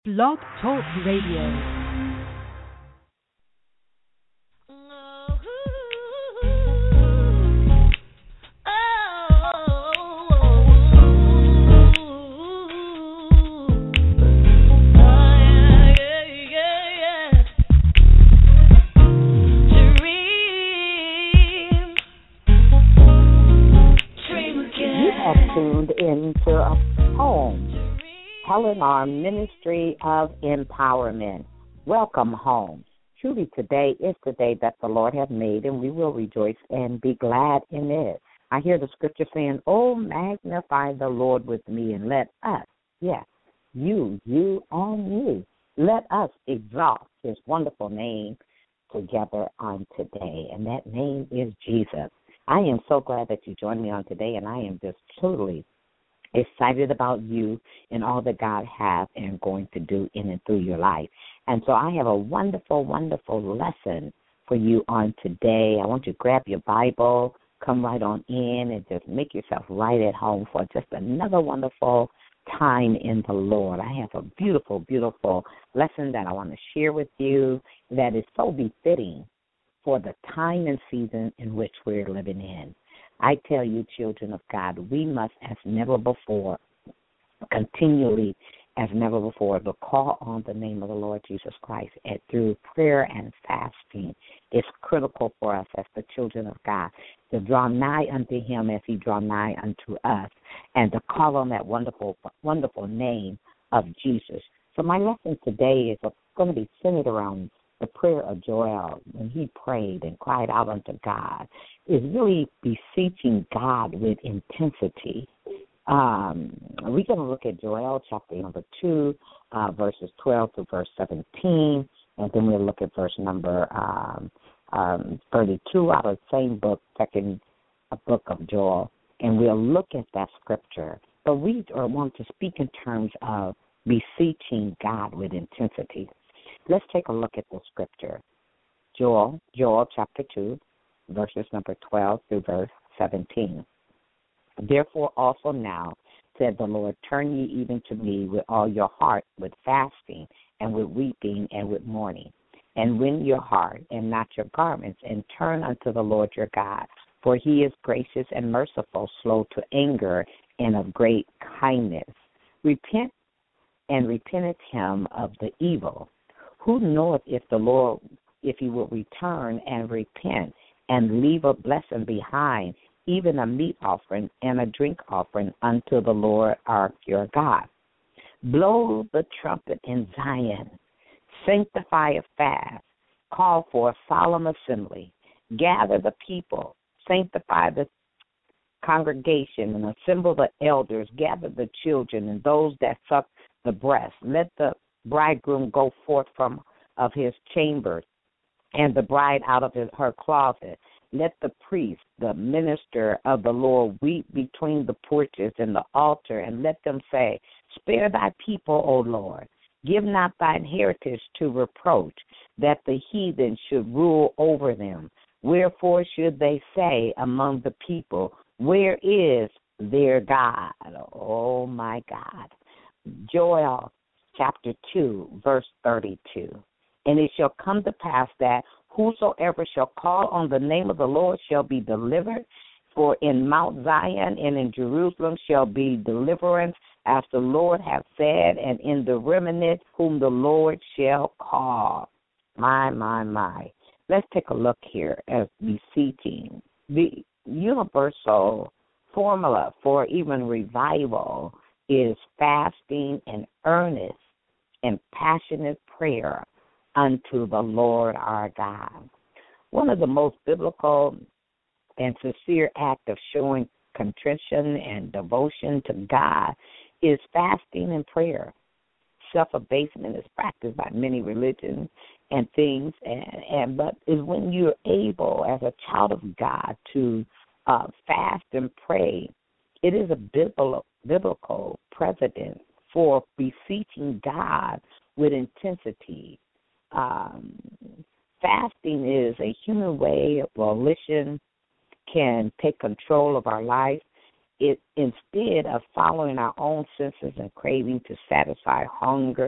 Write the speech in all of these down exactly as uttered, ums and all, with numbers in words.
Blog Talk Radio. Tuned into a home, Helen our Ministry of Empowerment. Welcome home. Truly today is the day that the Lord has made, and we will rejoice and be glad in it. I hear the scripture saying, oh, magnify the Lord with me, and let us, yes, you, you and me, let us exalt his wonderful name together on today, and that name is Jesus. I am so glad that you joined me on today, and I am just totally excited about you and all that God has and going to do in and through your life. And so I have a wonderful, wonderful lesson for you on today. I want you to grab your Bible, come right on in, and just make yourself right at home for just another wonderful time in the Lord. I have a beautiful, beautiful lesson that I want to share with you that is so befitting for the time and season in which we're living in. I tell you, children of God, we must, as never before, continually, as never before, to call on the name of the Lord Jesus Christ and through prayer and fasting. It's critical for us as the children of God to draw nigh unto him as he draw nigh unto us, and to call on that wonderful, wonderful name of Jesus. So my lesson today is going to be centered around the prayer of Joel when he prayed and cried out unto God, is really beseeching God with intensity. Um, we're going to look at Joel chapter number two, uh, verses twelve to verse seventeen, and then we'll look at verse number um, um, thirty-two out of the same book, second uh, book of Joel, and we'll look at that scripture. But we uh, want to speak in terms of beseeching God with intensity. Let's take a look at the scripture. Joel, Joel chapter two, verses number twelve through verse seventeen. Therefore also now, said the Lord, turn ye even to me with all your heart, with fasting, and with weeping, and with mourning. And win your heart, and not your garments, and turn unto the Lord your God. For he is gracious and merciful, slow to anger, and of great kindness. Repent, and repenteth him of the evil. Who knoweth if the Lord, if he will return and repent and leave a blessing behind, even a meat offering and a drink offering unto the Lord our your God? Blow the trumpet in Zion, sanctify a fast, call for a solemn assembly, gather the people, sanctify the congregation, and assemble the elders, gather the children and those that suck the breast. Let the bridegroom go forth from of his chamber, and the bride out of his, her closet. Let the priest, the minister of the Lord, weep between the porches and the altar, and let them say, spare thy people, O Lord. Give not thine heritage to reproach, that the heathen should rule over them. Wherefore should they say among the people, where is their God? Oh, my God. Joel chapter two, verse thirty-two. And it shall come to pass that whosoever shall call on the name of the Lord shall be delivered. For in Mount Zion and in Jerusalem shall be deliverance, as the Lord hath said, and in the remnant whom the Lord shall call. My, my, my. Let's take a look here at beseeching. The universal formula for even revival is fasting and earnest and passionate prayer unto the Lord our God. One of the most biblical and sincere acts of showing contrition and devotion to God is fasting and prayer. Self-abasement is practiced by many religions and things, and, and but is when you're able, as a child of God, to uh, fast and pray. It is a biblical, biblical precedent for beseeching God with intensity. Um, fasting is a human way of volition, can take control of our life. It, instead of following our own senses and craving to satisfy hunger,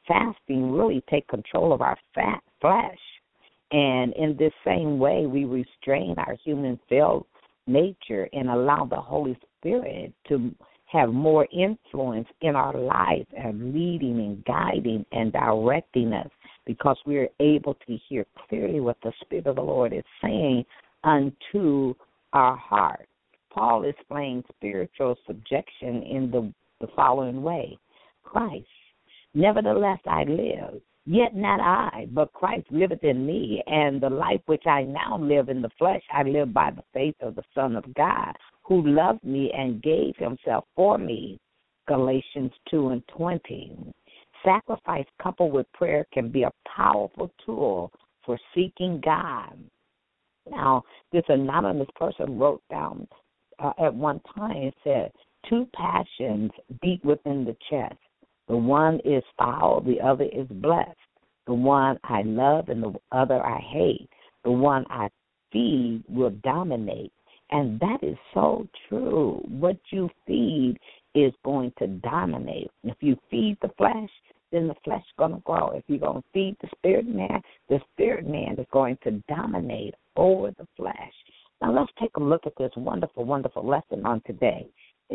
fasting really take control of our fat flesh. And in this same way, we restrain our human filled nature and allow the Holy Spirit to have more influence in our life and leading and guiding and directing us, because we are able to hear clearly what the Spirit of the Lord is saying unto our heart. Paul explains spiritual subjection in the, the following way. Christ, nevertheless I live, yet not I, but Christ liveth in me, and the life which I now live in the flesh, I live by the faith of the Son of God, who loved me and gave himself for me. Galatians two and twenty. Sacrifice coupled with prayer can be a powerful tool for seeking God. Now, this anonymous person wrote down uh, at one time, it said, two passions beat within the chest. The one is foul, the other is blessed. The one I love and the other I hate. The one I feed will dominate. And that is so true. What you feed is going to dominate. If you feed the flesh, then the flesh is going to grow. If you're going to feed the spirit man, the spirit man is going to dominate over the flesh. Now let's take a look at this wonderful, wonderful lesson on today.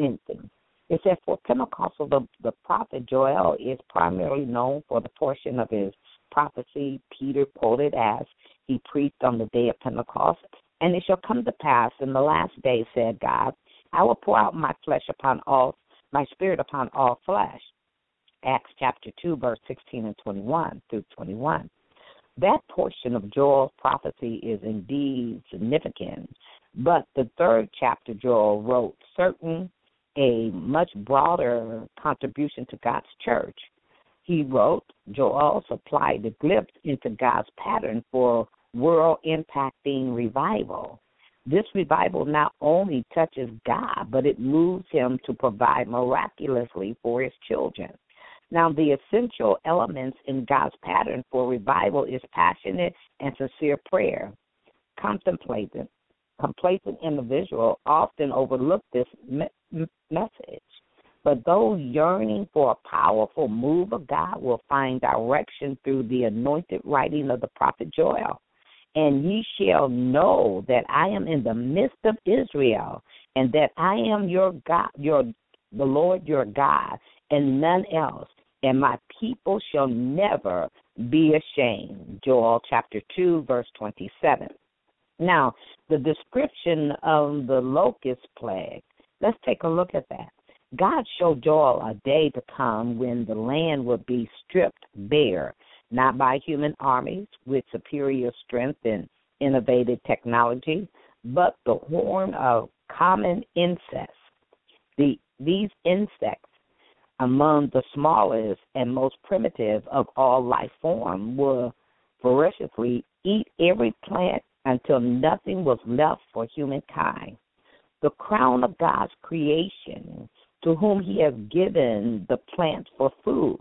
It says, for Pentecostal, the, the prophet Joel is primarily known for the portion of his prophecy Peter quoted as he preached on the day of Pentecost. And it shall come to pass in the last day, said God, I will pour out my flesh upon all, my spirit upon all flesh. Acts chapter two, verse sixteen and twenty-one through twenty-one. That portion of Joel's prophecy is indeed significant, but the third chapter Joel wrote certain a much broader contribution to God's church. He wrote, Joel supplied a glimpse into God's pattern for world-impacting revival. This revival not only touches God, but it moves him to provide miraculously for his children. Now, the essential elements in God's pattern for revival is passionate and sincere prayer. Contemplative, complacent individuals often overlook this me- message. But those yearning for a powerful move of God will find direction through the anointed writing of the prophet Joel. And ye shall know that I am in the midst of Israel, and that I am your God, your the Lord your God, and none else. And my people shall never be ashamed. Joel chapter two, verse twenty-seven. Now, the description of the locust plague, let's take a look at that. God showed Joel a day to come when the land would be stripped bare, not by human armies with superior strength and innovative technology, but the horn of common insects. The, these insects, among the smallest and most primitive of all life forms, will voraciously eat every plant until nothing was left for humankind. The crown of God's creation, to whom he has given the plants for food.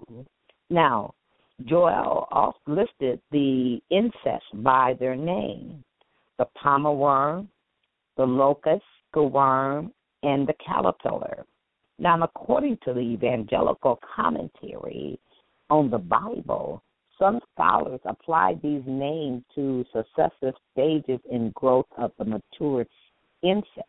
Now, Joel also listed the insects by their name, the palmer worm, the locust, the worm, and the caterpillar. Now, according to the evangelical commentary on the Bible, some scholars apply these names to successive stages in growth of the mature insect.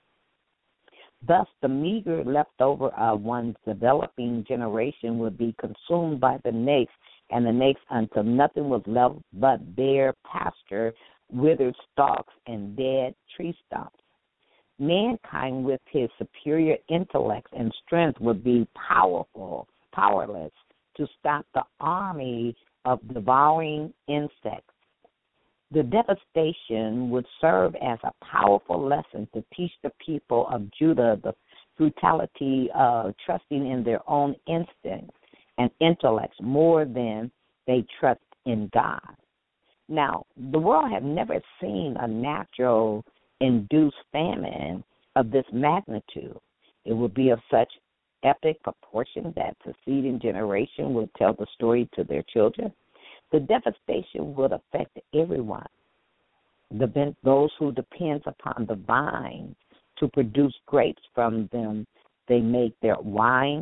Thus, the meager leftover of one's developing generation would be consumed by the next, and the next until nothing was left but bare pasture, withered stalks, and dead tree stumps. Mankind, with his superior intellect and strength, would be powerful, powerless to stop the army of devouring insects. The devastation would serve as a powerful lesson to teach the people of Judah the futility of trusting in their own instincts and intellects more than they trust in God. Now, the world had never seen a natural induced famine of this magnitude. It would be of such epic proportion that succeeding generation would tell the story to their children. The devastation would affect everyone. The, those who depend upon the vine to produce grapes from them, they make their wine,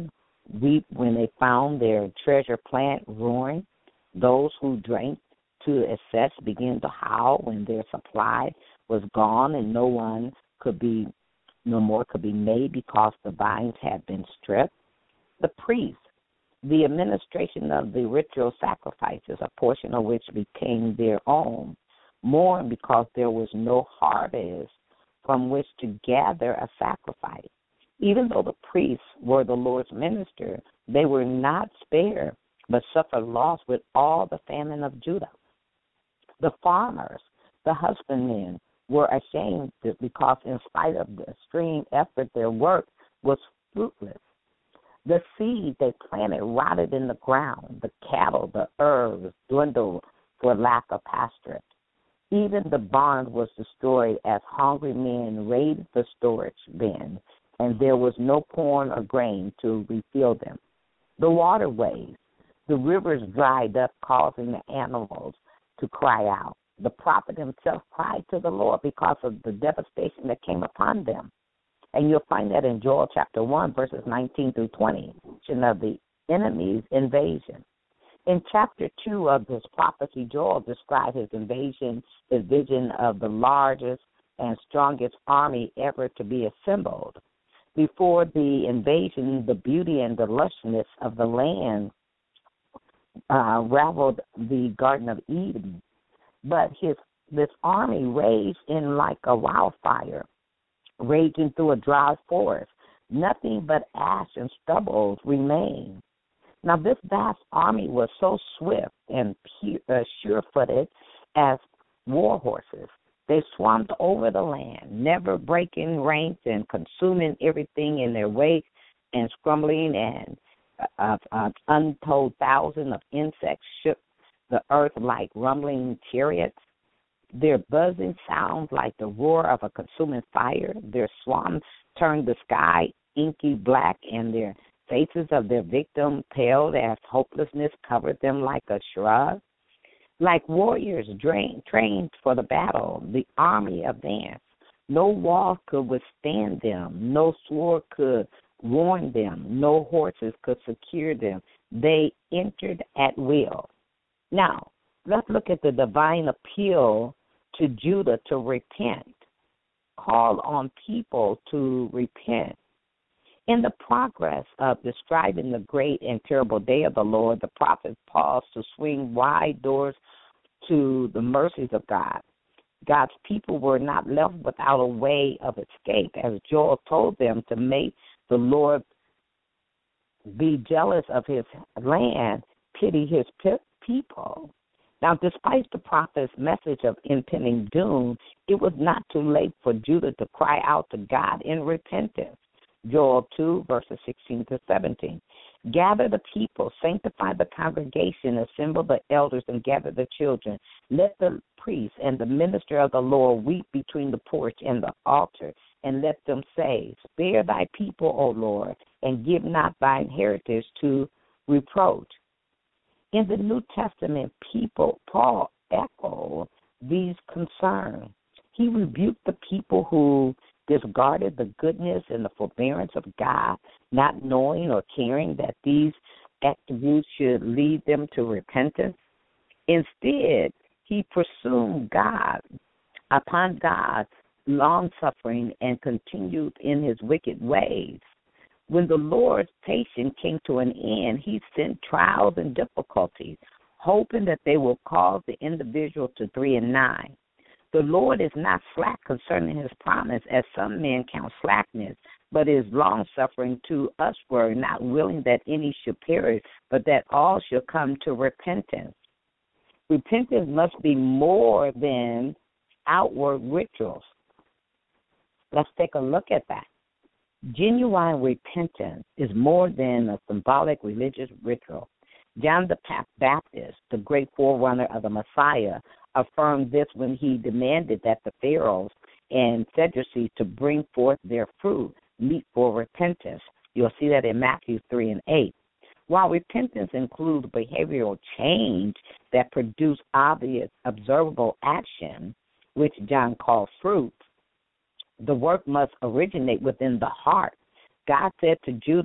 weep when they found their treasure plant ruined. Those who drank to excess began to howl when their supply was gone and no one could be, no more could be made because the vines had been stripped. The priests, the administration of the ritual sacrifices, a portion of which became their own, mourned because there was no harvest from which to gather a sacrifice. Even though the priests were the Lord's minister, they were not spared, but suffered loss with all the famine of Judah. The farmers, the husbandmen, were ashamed because in spite of the extreme effort, their work was fruitless. The seed they planted rotted in the ground. The cattle, the herbs dwindled for lack of pasture. Even the barns was destroyed as hungry men raided the storage bins, and there was no corn or grain to refill them. The waterways, the rivers dried up, causing the animals to cry out. The prophet himself cried to the Lord because of the devastation that came upon them. And you'll find that in Joel chapter one, verses nineteen through twenty, of the enemy's invasion. In chapter two of this prophecy, Joel described his invasion, his vision of the largest and strongest army ever to be assembled. Before the invasion, the beauty and the lushness of the land uh, raveled the Garden of Eden. But his this army raged in like a wildfire, raging through a dry forest. Nothing but ash and stubble remained. Now, this vast army was so swift and uh, sure-footed as war horses. They swarmed over the land, never breaking ranks and consuming everything in their wake, and scrambling and uh, uh, untold thousands of insects shook the earth like rumbling chariots. Their buzzing sounds like the roar of a consuming fire. Their swarms turned the sky inky black, and their faces of their victim paled as hopelessness covered them like a shrug. Like warriors drained, trained for the battle, the army advanced. No wall could withstand them. No sword could warn them. No horses could secure them. They entered at will. Now, let's look at the divine appeal to Judah to repent. Call on people to repent. In the progress of describing the great and terrible day of the Lord, the prophet paused to swing wide doors to the mercies of God. God's people were not left without a way of escape, as Joel told them to make the Lord be jealous of his land, pity his people. Now, despite the prophet's message of impending doom, it was not too late for Judah to cry out to God in repentance. Joel two, verses sixteen to seventeen. Gather the people, sanctify the congregation, assemble the elders, and gather the children. Let the priest and the minister of the Lord weep between the porch and the altar, and let them say, Spare thy people, O Lord, and give not thine heritage to reproach. In the New Testament, people, Paul echoed these concerns. He rebuked the people who discarded the goodness and the forbearance of God, not knowing or caring that these attributes should lead them to repentance. Instead, he presumed God upon God's long-suffering and continued in his wicked ways. When the Lord's patience came to an end, he sent trials and difficulties, hoping that they will cause the individual to three and nine. The Lord is not slack concerning his promise, as some men count slackness, but is long-suffering to usward, not willing that any should perish, but that all should come to repentance. Repentance must be more than outward rituals. Let's take a look at that. Genuine repentance is more than a symbolic religious ritual. John the Baptist, the great forerunner of the Messiah, affirmed this when he demanded that the Pharaohs and Sadducees to bring forth their fruit, meet for repentance. You'll see that in Matthew three and eight. While repentance includes behavioral change that produce obvious, observable action, which John calls fruit, the work must originate within the heart. God said to Judah,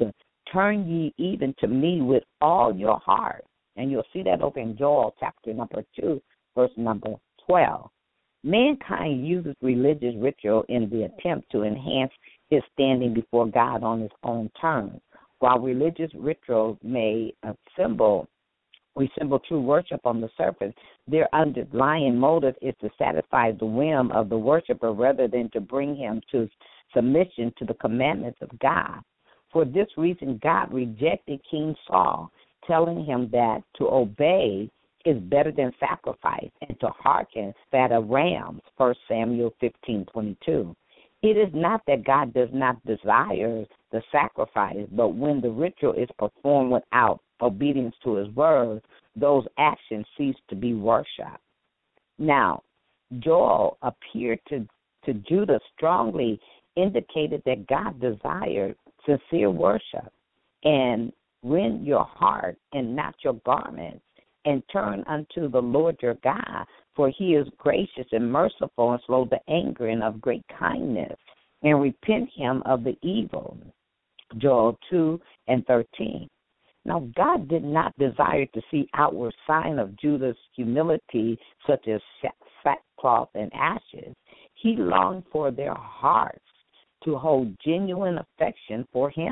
turn ye even to me with all your heart. And you'll see that over in Joel chapter number two, verse number twelve. Mankind uses religious ritual in the attempt to enhance his standing before God on his own terms. While religious rituals may assemble, resemble true worship on the surface, their underlying motive is to satisfy the whim of the worshiper rather than to bring him to submission to the commandments of God. For this reason, God rejected King Saul, telling him that to obey is better than sacrifice, and to hearken fat of rams, First Samuel fifteen twenty-two. It is not that God does not desire the sacrifice, but when the ritual is performed without obedience to his word, those actions cease to be worship. Now, Joel appeared to, to Judah strongly indicated that God desired sincere worship, and rend your heart and not your garments, and turn unto the Lord your God, for he is gracious and merciful and slow to anger and of great kindness, and repent him of the evil. Joel two and thirteen. Now, God did not desire to see outward sign of Judah's humility, such as sackcloth and ashes. He longed for their hearts to hold genuine affection for him.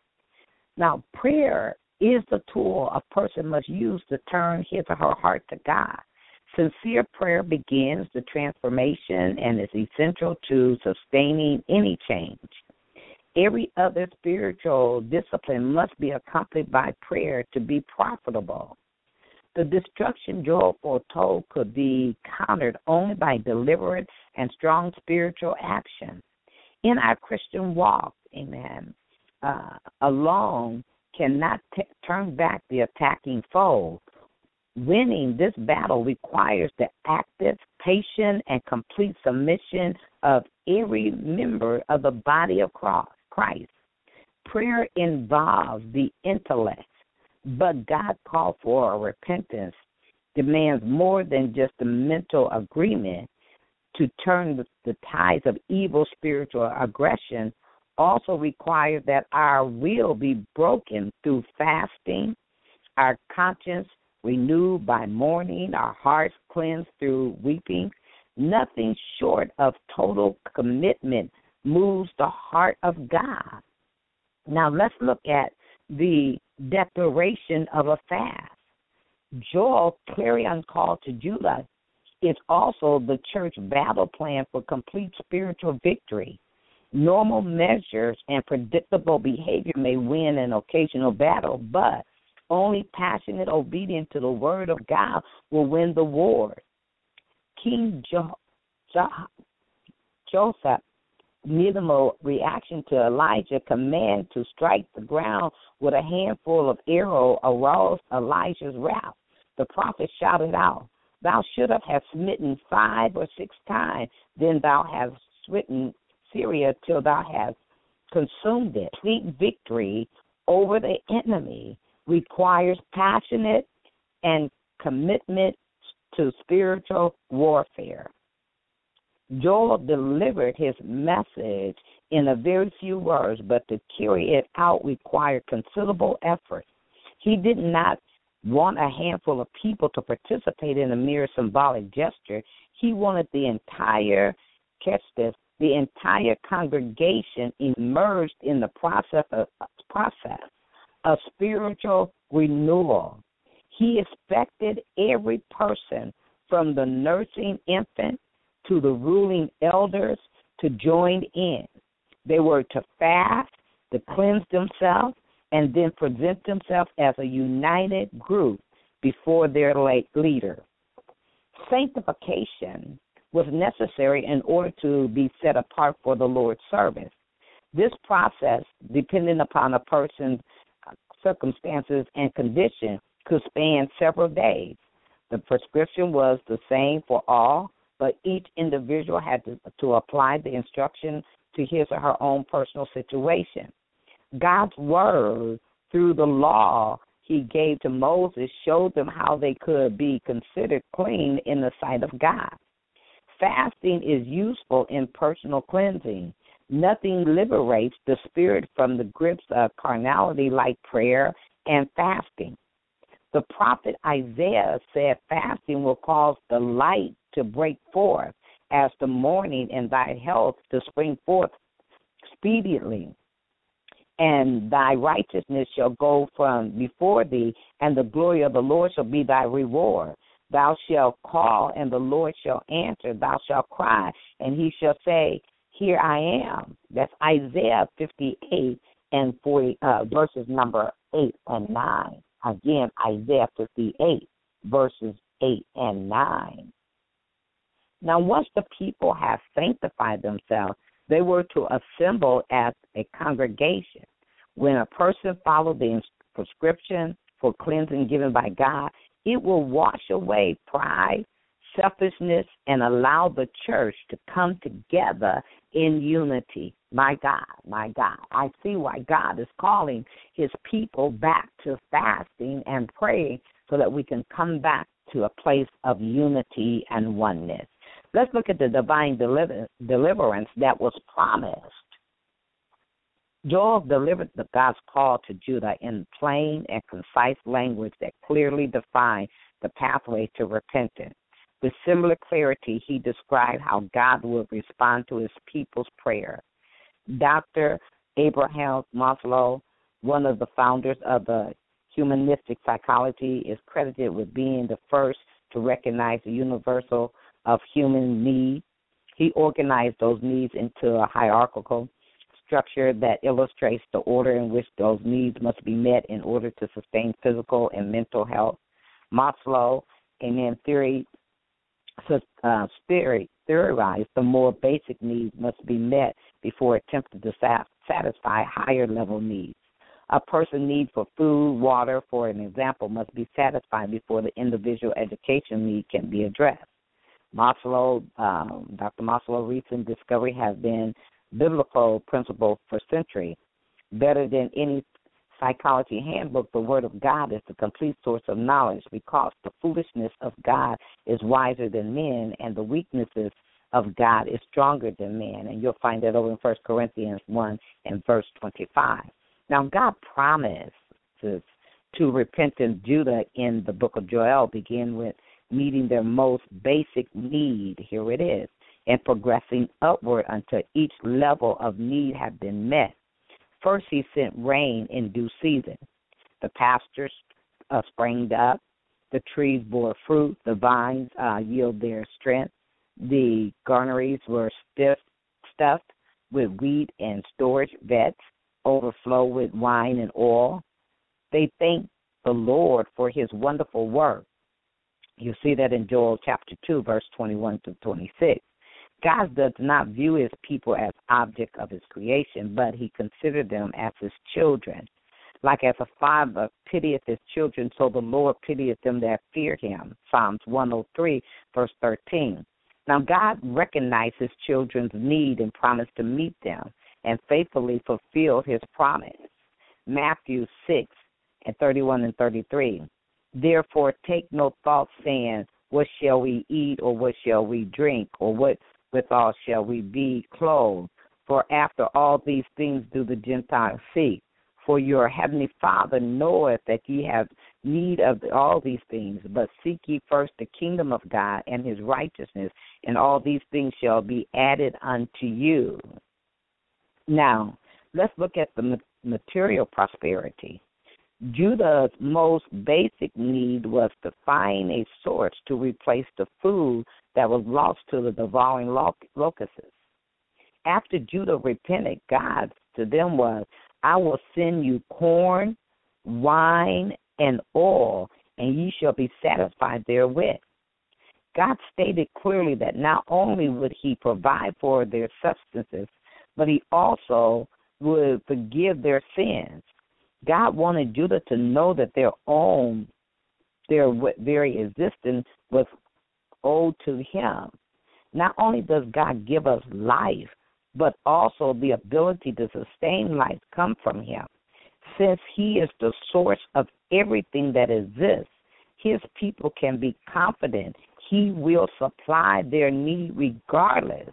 Now, prayer is the tool a person must use to turn his or her heart to God. Sincere prayer begins the transformation and is essential to sustaining any change. Every other spiritual discipline must be accompanied by prayer to be profitable. The destruction Joel foretold could be countered only by deliberate and strong spiritual action. In our Christian walk, amen, uh, alone cannot t- turn back the attacking foe. Winning this battle requires the active, patient, and complete submission of every member of the body of Christ. Prayer involves the intellect, but God called for a repentance demands more than just a mental agreement. To turn the, the tides of evil spiritual aggression also requires that our will be broken through fasting, our conscience renewed by mourning, our hearts cleansed through weeping. Nothing short of total commitment moves the heart of God. Now let's look at the declaration of a fast. Joel's clarion call to Judah is also the church battle plan for complete spiritual victory. Normal measures and predictable behavior may win an occasional battle, but only passionate obedience to the word of God will win the war. King jo- jo- Joseph minimal reaction to Elijah's command to strike the ground with a handful of arrows aroused Elijah's wrath. The prophet shouted out, "Thou shouldst have smitten five or six times, then thou hast smitten Syria till thou hast consumed it." Complete victory over the enemy requires passionate and commitment to spiritual warfare. Joel delivered his message in a very few words, but to carry it out required considerable effort. He did not want a handful of people to participate in a mere symbolic gesture. He wanted the entire, catch this, the entire congregation immersed in the process of, process of spiritual renewal. He expected every person, from the nursing infant to the ruling elders, to join in. They were to fast, to cleanse themselves, and then present themselves as a united group before their leader. Sanctification was necessary in order to be set apart for the Lord's service. This process, depending upon a person's circumstances and condition, could span several days. The prescription was the same for all, but each individual had to, to apply the instruction to his or her own personal situation. God's word, through the law he gave to Moses, showed them how they could be considered clean in the sight of God. Fasting is useful in personal cleansing. Nothing liberates the spirit from the grips of carnality like prayer and fasting. The prophet Isaiah said fasting will cause the light to break forth as the morning, and thy health to spring forth speedily. And thy righteousness shall go from before thee, and the glory of the Lord shall be thy reward. Thou shalt call, and the Lord shall answer. Thou shalt cry, and he shall say, Here I am. That's Isaiah fifty-eight and forty, uh, verses number eight and nine. Again, Isaiah fifty-eight, verses eight and nine. Now, once the people have sanctified themselves, they were to assemble as a congregation. When a person followed the prescription for cleansing given by God, it will wash away pride, selfishness, and allow the church to come together in unity. My God, my God, I see why God is calling his people back to fasting and praying so that we can come back to a place of unity and oneness. Let's look at the divine deliver, deliverance that was promised. Joel delivered the God's call to Judah in plain and concise language that clearly defined the pathway to repentance. With similar clarity, he described how God would respond to his people's prayer. Doctor Abraham Maslow, one of the founders of the humanistic psychology, is credited with being the first to recognize the universal of human need. He organized those needs into a hierarchical structure that illustrates the order in which those needs must be met in order to sustain physical and mental health. Maslow, and in theory, uh, theory, theorized the more basic needs must be met before attempting to satisfy higher level needs. A person's need for food, water, for an example, must be satisfied before the individual education need can be addressed. Maslow, um, Doctor Maslow's recent discovery has been biblical principle for centuries. Better than any psychology handbook, the Word of God is the complete source of knowledge, because the foolishness of God is wiser than men, and the weaknesses of God is stronger than men. And you'll find that over in First Corinthians one and verse twenty-five. Now, God promises to repentant Judah in the book of Joel begin with meeting their most basic need. Here it is. And progressing upward until each level of need had been met. First, he sent rain in due season. The pastures uh, sprang up. The trees bore fruit. The vines uh, yield their strength. The granaries were stiff, stuffed with wheat and storage vats, overflow with wine and oil. They thanked the Lord for his wonderful work. You see that in Joel chapter two, verse twenty-one to twenty-six. God does not view his people as object of his creation, but he considered them as his children. Like as a father pitieth his children, so the Lord pitieth them that fear him. Psalms one oh three, verse thirteen. Now God recognized his children's need and promised to meet them, and faithfully fulfilled his promise. Matthew six and thirty-one and thirty-three. Therefore take no thought, saying, What shall we eat, or what shall we drink, or what withal shall we be clothed? For after all these things do the Gentiles seek. For your heavenly Father knoweth that ye have need of all these things. But seek ye first the kingdom of God and his righteousness, and all these things shall be added unto you. Now, let's look at the material prosperity. Judah's most basic need was to find a source to replace the food that was lost to the devouring locusts. After Judah repented, God to them was, I will send you corn, wine, and oil, and ye shall be satisfied therewith. God stated clearly that not only would he provide for their substances, but he also would forgive their sins. God wanted Judah to know that their own, their very existence was owed to him. Not only does God give us life, but also the ability to sustain life come from him. Since he is the source of everything that exists, his people can be confident he will supply their need regardless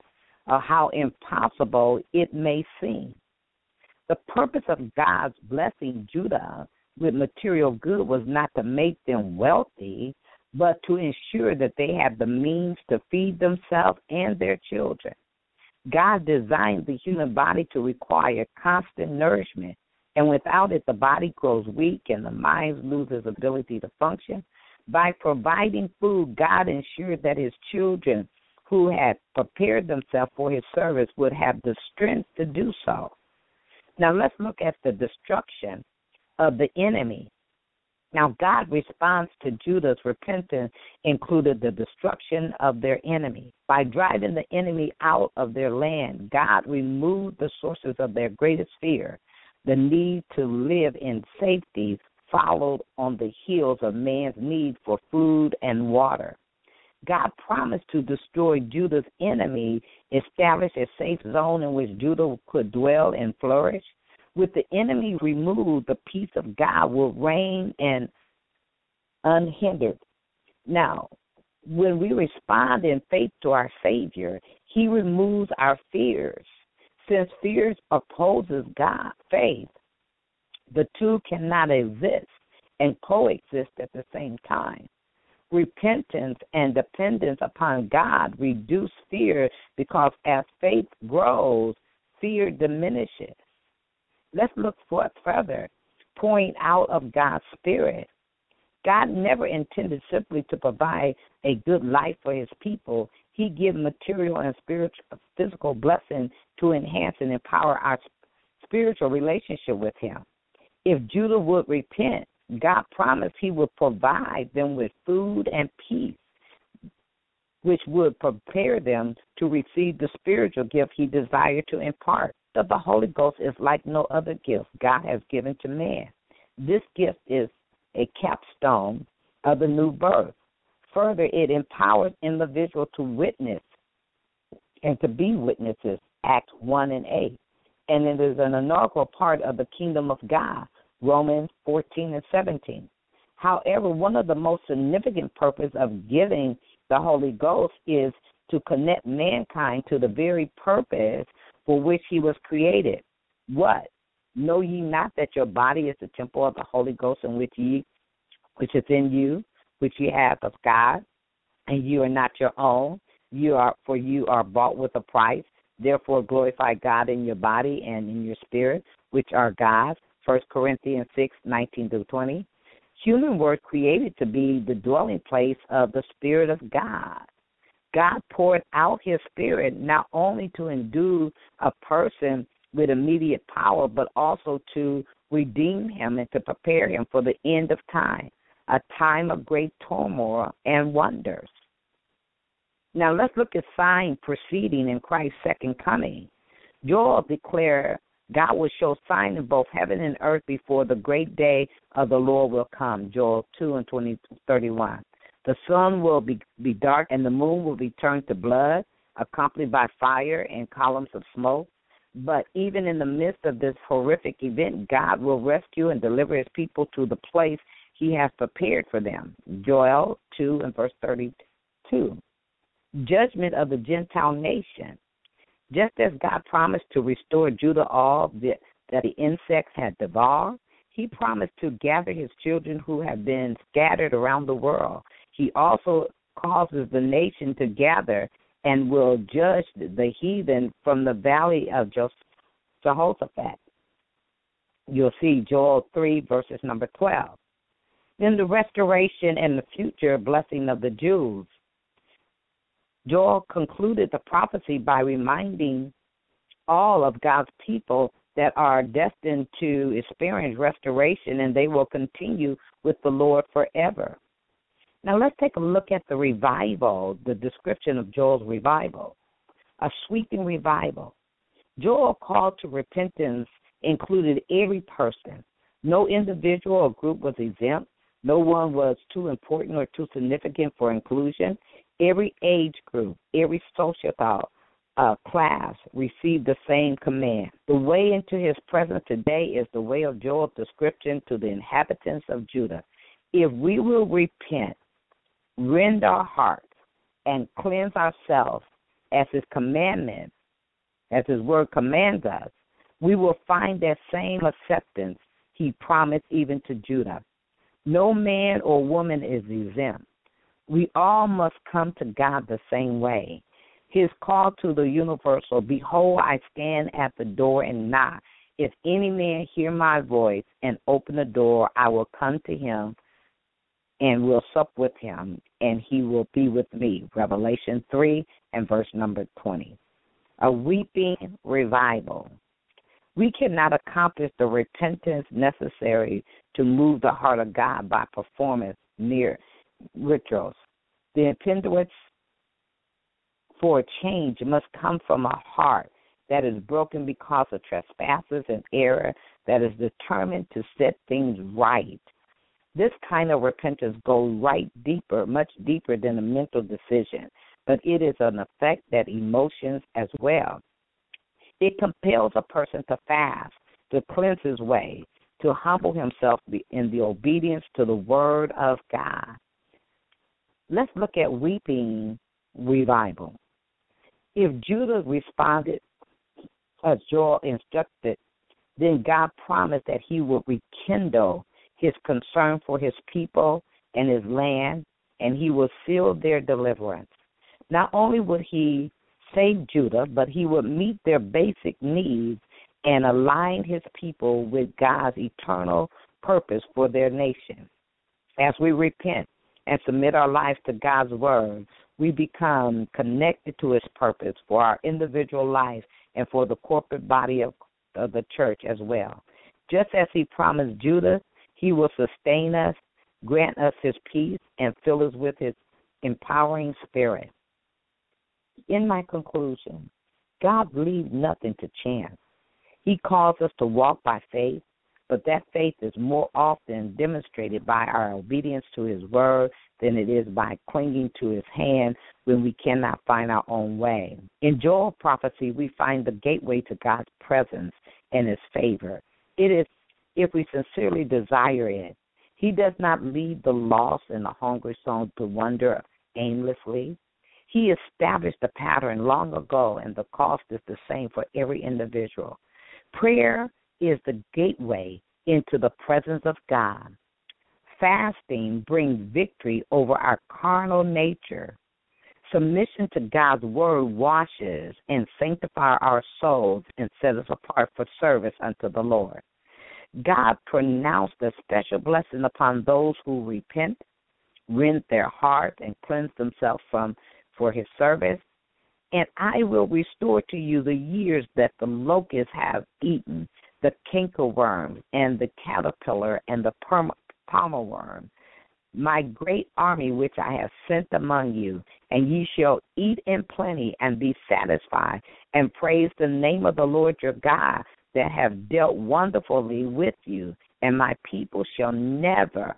or how impossible it may seem. The purpose of God's blessing Judah with material good was not to make them wealthy, but to ensure that they had the means to feed themselves and their children. God designed the human body to require constant nourishment, and without it, the body grows weak and the mind loses ability to function. By providing food, God ensured that his children who had prepared themselves for his service would have the strength to do so. Now let's look at the destruction of the enemy. Now God's response to Judah's repentance included the destruction of their enemy. By driving the enemy out of their land, God removed the sources of their greatest fear. The need to live in safety followed on the heels of man's need for food and water. God promised to destroy Judah's enemy, establish a safe zone in which Judah could dwell and flourish. With the enemy removed, the peace of God will reign and unhindered. Now, when we respond in faith to our Savior, he removes our fears. Since fear opposes God's faith, the two cannot exist and coexist at the same time. Repentance and dependence upon God reduce fear because as faith grows, fear diminishes. Let's look for further. Pouring out of God's Spirit. God never intended simply to provide a good life for his people. He gives material and spiritual, physical blessing to enhance and empower our spiritual relationship with him. If Judah would repent, God promised he would provide them with food and peace, which would prepare them to receive the spiritual gift he desired to impart. That the Holy Ghost is like no other gift God has given to man. This gift is a capstone of the new birth. Further, it empowers individuals to witness and to be witnesses, Acts one and eight. And it is an inaugural part of the kingdom of God, Romans fourteen and seventeen. However, one of the most significant purposes of giving the Holy Ghost is to connect mankind to the very purpose for which he was created. What? Know ye not that your body is the temple of the Holy Ghost, in which ye, which is in you, which ye have of God, and you are not your own. You are, for you are bought with a price. Therefore, glorify God in your body and in your spirit, which are God's. First Corinthians six nineteen through twenty. Human were created to be the dwelling place of the Spirit of God. God poured out his Spirit not only to endue a person with immediate power, but also to redeem him and to prepare him for the end of time, a time of great turmoil and wonders. Now let's look at signs preceding in Christ's second coming. Joel declared God will show signs in both heaven and earth before the great day of the Lord will come, Joel two and twenty thirty-one. The sun will be, be dark and the moon will be turned to blood, accompanied by fire and columns of smoke. But even in the midst of this horrific event, God will rescue and deliver his people to the place he has prepared for them, Joel two and verse thirty-two. Judgment of the Gentile nation. Just as God promised to restore Judah all that, that the insects had devoured, he promised to gather his children who have been scattered around the world. He also causes the nation to gather and will judge the heathen from the valley of Jehoshaphat. You'll see Joel three, verses number twelve. Then the restoration and the future blessing of the Jews. Joel concluded the prophecy by reminding all of God's people that are destined to experience restoration, and they will continue with the Lord forever. Now let's take a look at the revival, the description of Joel's revival, a sweeping revival. Joel called to repentance included every person. No individual or group was exempt. No one was too important or too significant for inclusion. Every age group, every social thought, uh, class received the same command. The way into his presence today is the way of Joel's description to the inhabitants of Judah. If we will repent, rend our hearts, and cleanse ourselves, as his commandments, as his word commands us, we will find that same acceptance he promised even to Judah. No man or woman is exempt. We all must come to God the same way. His call to the universal, behold, I stand at the door and knock. If any man hear my voice and open the door, I will come to him and will sup with him, and he will be with me. Revelation three and verse number twenty. A weeping revival. We cannot accomplish the repentance necessary to move the heart of God by performance mere rituals. The impetus for a change must come from a heart that is broken because of trespasses and error, that is determined to set things right. This kind of repentance goes right deeper, much deeper than a mental decision, but it is an effect that emotions as well. It compels a person to fast, to cleanse his way, to humble himself in the obedience to the word of God. Let's look at weeping revival. If Judah responded as Joel instructed, then God promised that he would rekindle his concern for his people and his land, and he will seal their deliverance. Not only would he save Judah, but he would meet their basic needs and align his people with God's eternal purpose for their nation. As we repent and submit our lives to God's word, we become connected to his purpose for our individual life and for the corporate body of, of the church as well. Just as he promised Judah, he will sustain us, grant us his peace, and fill us with his empowering spirit. In my conclusion, God leaves nothing to chance. He calls us to walk by faith, but that faith is more often demonstrated by our obedience to his word than it is by clinging to his hand when we cannot find our own way. In Joel prophecy, we find the gateway to God's presence and his favor. It is if we sincerely desire it. He does not leave the lost and the hungry soul to wander aimlessly. He established the pattern long ago, and the cost is the same for every individual. Prayer is the gateway into the presence of God. Fasting brings victory over our carnal nature. Submission to God's word washes and sanctifies our souls and sets us apart for service unto the Lord. God pronounced a special blessing upon those who repent, rend their hearts, and cleanse themselves from for his service. And I will restore to you the years that the locusts have eaten, the cankerworm and the caterpillar and the perm- palmer worm, my great army which I have sent among you, and ye shall eat in plenty and be satisfied, and praise the name of the Lord your God that have dealt wonderfully with you, and my people shall never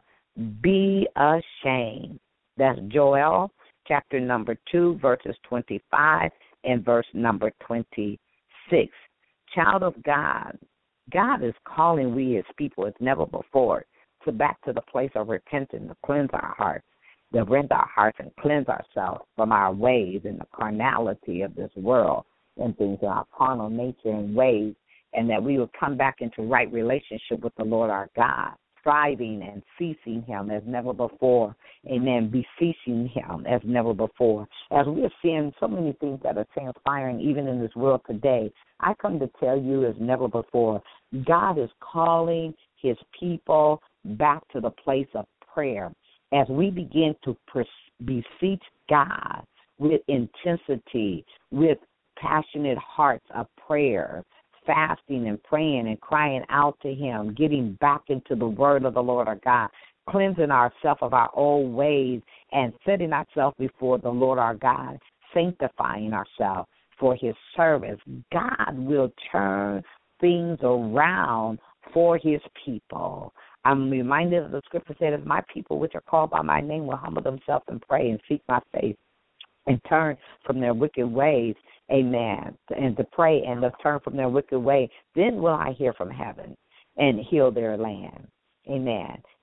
be ashamed. That's Joel chapter number two, verses twenty-five and verse number twenty-six. Child of God, God is calling we his people as never before to back to the place of repentance, to cleanse our hearts, to rend our hearts and cleanse ourselves from our ways and the carnality of this world and things in our carnal nature and ways, and that we will come back into right relationship with the Lord our God, striving and ceasing him as never before. Amen. Beseeching him as never before. As we are seeing so many things that are transpiring even in this world today, I come to tell you as never before, God is calling his people back to the place of prayer. As we begin to beseech God with intensity, with passionate hearts of prayer, fasting and praying and crying out to him, getting back into the word of the Lord our God, cleansing ourselves of our old ways and setting ourselves before the Lord our God, sanctifying ourselves for his service. God will turn things around for his people. I'm reminded of the scripture said, if my people which are called by my name will humble themselves and pray and seek my face and turn from their wicked ways, amen, and to pray and to turn from their wicked way, then will I hear from heaven and heal their land. Amen.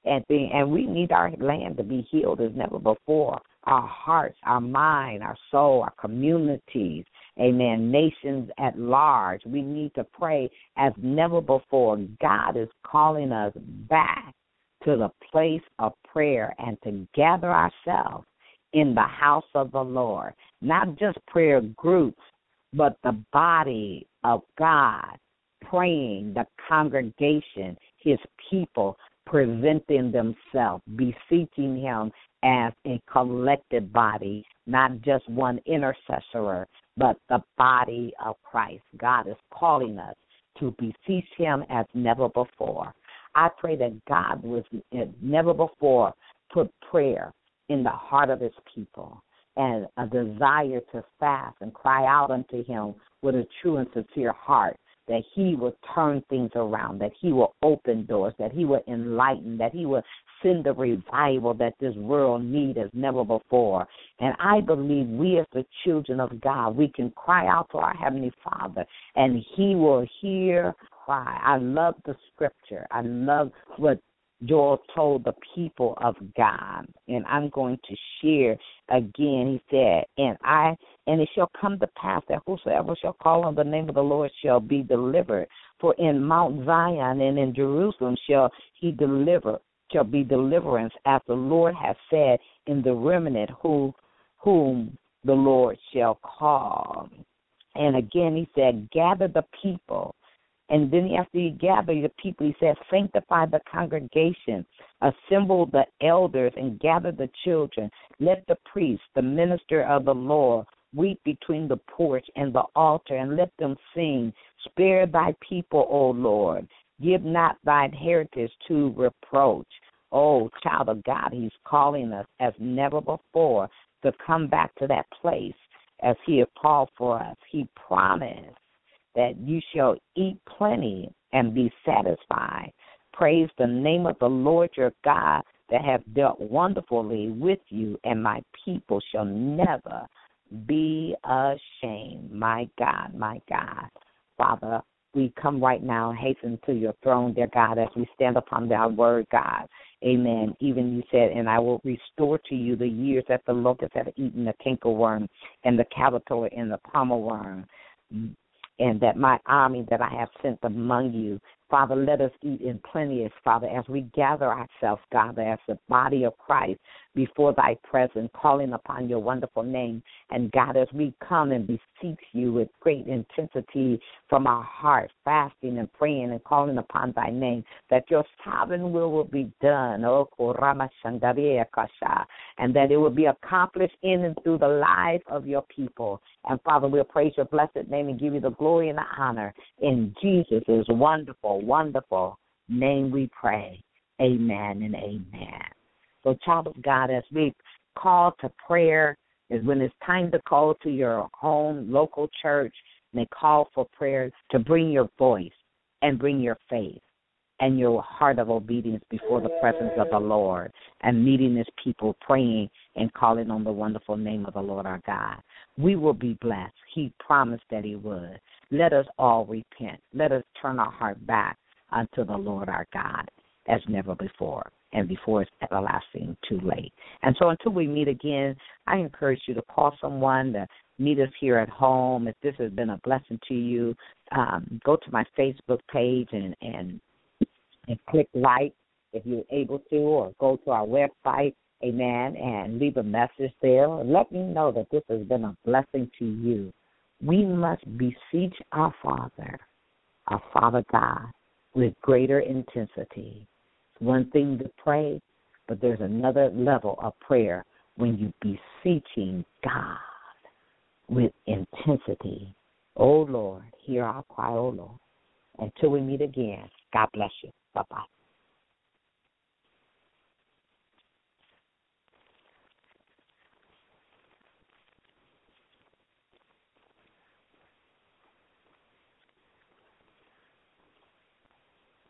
and thing, and we need our land to be healed as never before. Our hearts, our mind, our soul, our communities, amen, nations at large. We need to pray as never before. God is calling us back to the place of prayer and to gather ourselves in the house of the Lord. Not just prayer groups, but the body of God praying, the congregation, his people presenting themselves, beseeching him as a collective body, not just one intercessor, but the body of Christ. God is calling us to beseech him as never before. I pray that God was never before put prayer in the heart of his people and a desire to fast and cry out unto him with a true and sincere heart, that he will turn things around, that he will open doors, that he will enlighten, that he will send the revival that this world needs as never before. And I believe we as the children of God, we can cry out to our Heavenly Father, and he will hear cry. I love the scripture. I love what Joel told the people of God, and I'm going to share again. He said, and I, and it shall come to pass that whosoever shall call on the name of the Lord shall be delivered. For in Mount Zion and in Jerusalem shall he deliver, shall be deliverance, as the Lord has said, in the remnant who, whom the Lord shall call. And again he said, gather the people. And then after you gather the people, he says, sanctify the congregation, assemble the elders, and gather the children. Let the priest, the minister of the Lord, weep between the porch and the altar, and let them sing, spare thy people, O Lord. Give not thine heritage to reproach. Oh, child of God, he's calling us as never before to come back to that place as he has called for us. He promised that you shall eat plenty and be satisfied. Praise the name of the Lord your God that hath dealt wonderfully with you, and my people shall never be ashamed. My God, my God. Father, we come right now and hasten to your throne, dear God, as we stand upon thy word, God. Amen. Even you said, and I will restore to you the years that the locusts have eaten, the cankerworm and the caterpillar and the palmer worm, and that my army that I have sent among you, Father, let us eat in plenty, Father, as we gather ourselves, God, as the body of Christ before thy presence, calling upon your wonderful name. And, God, as we come and beseech you with great intensity from our heart, fasting and praying and calling upon thy name, that your sovereign will will be done, oh, and that it will be accomplished in and through the life of your people. And, Father, we'll praise your blessed name and give you the glory and the honor. In Jesus' wonderful, wonderful name we pray. Amen and amen. So, child of God, as we call to prayer, is when it's time to call to your home, local church, and they call for prayer to bring your voice and bring your faith and your heart of obedience before the presence of the Lord and meeting his people, praying and calling on the wonderful name of the Lord our God. We will be blessed. He promised that he would. Let us all repent. Let us turn our heart back unto the Lord our God as never before, and before it's everlasting too late. And so until we meet again, I encourage you to call someone to meet us here at home. If this has been a blessing to you, um, go to my Facebook page and, and and click like if you're able to, or go to our website, amen, and leave a message there. Let me know that this has been a blessing to you. We must beseech our Father, our Father God, with greater intensity. It's one thing to pray, but there's another level of prayer when you beseeching God with intensity. Oh, Lord, hear our cry, oh, Lord. Until we meet again, God bless you. Bye-bye.